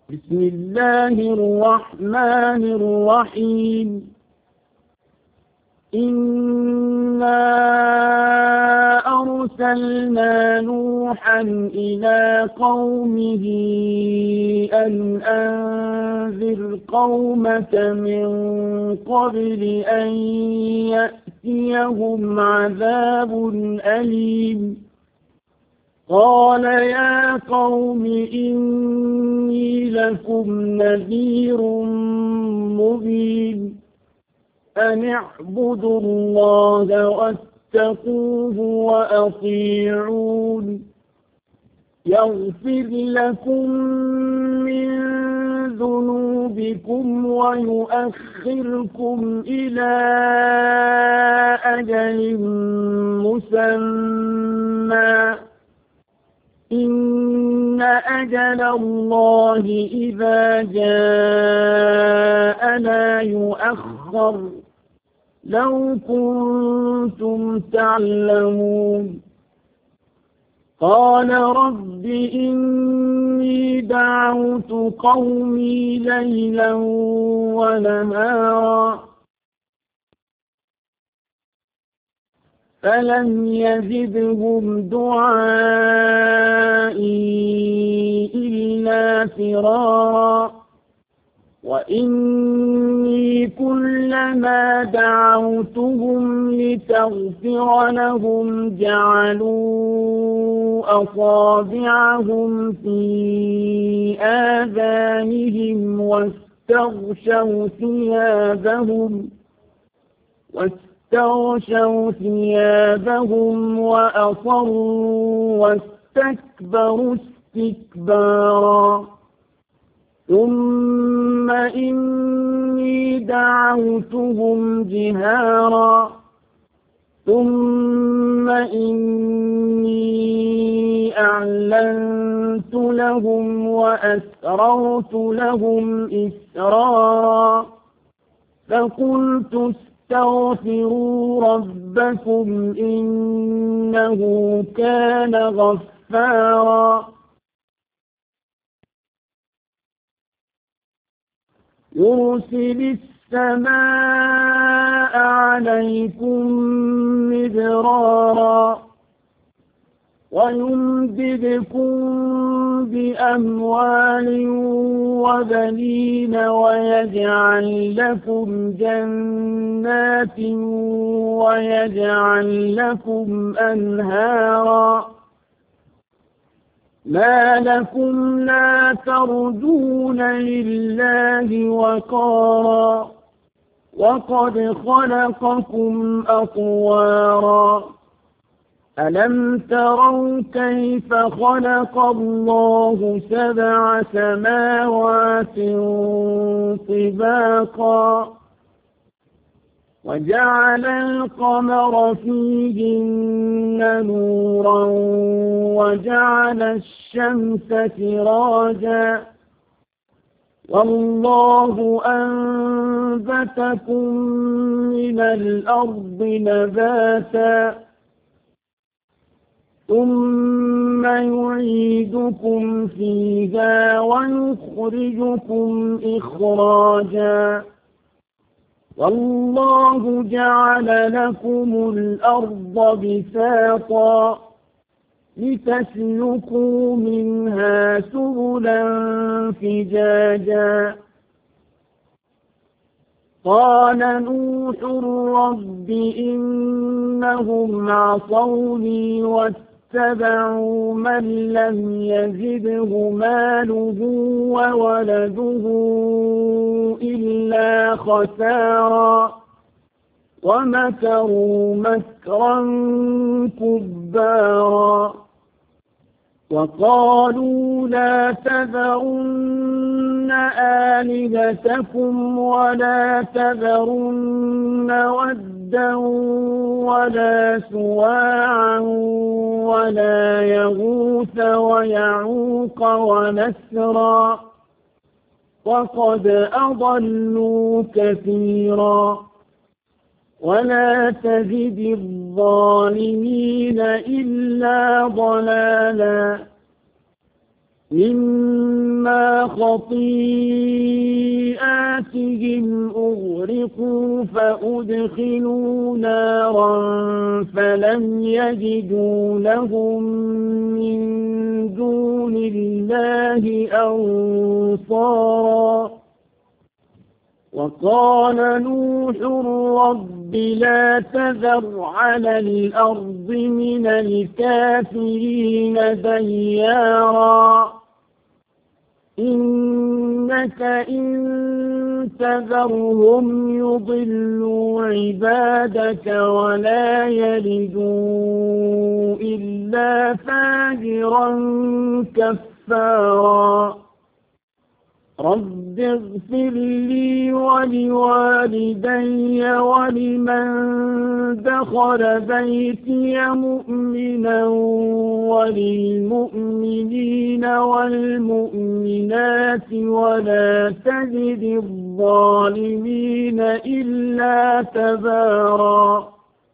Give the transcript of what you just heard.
بسم الله الرحمن الرحيم إنا أرسلنا نوحا إلى قومه أن أنذر قومك من قبل أن يأتيهم عذاب أليم قال يا قوم إني لكم نذير مبين أن اعبدوا الله واتقوه وأطيعون يغفر لكم من ذنوبكم ويؤخركم إلى أجل مسمى إن أجل الله إذا جاء لا يؤخر لو كنتم تعلمون قال رب إني دعوت قومي ليلا ونهارا فلم يزدهم دعائي إلا فرارا وإني كلما دعوتهم لتغفر لهم جعلوا أصابعهم في آذانهم واستغشوا ثيابهم وأصروا واستكبروا استكبارا ثم إني دعوتهم جهارا ثم إني أعلنت لهم وأسررت لهم إسرارا فقلت استغفروا ربكم إنه كان غفارا يرسل السماء عليكم مدرارا ويمددكم بأموال وبنين ويجعل لكم جنات ويجعل لكم أنهارا ما لكم لا ترجون لله وقارا وقد خلقكم أطوارا ألم تروا كيف خلق الله 7 سماوات طباقا وجعل القمر فيهن نورا وجعل الشمس سراجا والله أنبتكم من الأرض نباتا ثم يعيدكم فيها ويخرجكم إخراجا والله جعل لكم الأرض بساطا لتسلكوا منها سبلا فجاجا قال نوح رب إنهم عصوني واتبعوا من لم يزده ماله وولده إلا خسارا ومكروا مكرا كبارا وقالوا لا تذرن آلهتكم ولا تذرن ودا ولا سواعا ولا يغوث ويعوق ونسرا وقد أضلوا كثيرا ولا تزد الظالمين إلا ضلالا مما خطيئاتهم أغرقوا فأدخلوا نارا فلم يجدوا لهم من دون الله أنصارا وقال نوح رب لا تذر على الأرض من الكافرين ديارا إنك إن تذرهم يضلوا عبادك ولا يلدوا إلا فاجرا كفارا رب اغفر لي ولوالدي ولمن دخل بيتي مؤمنا وللمؤمنين والمؤمنات ولا تزد الظالمين إلا تبارا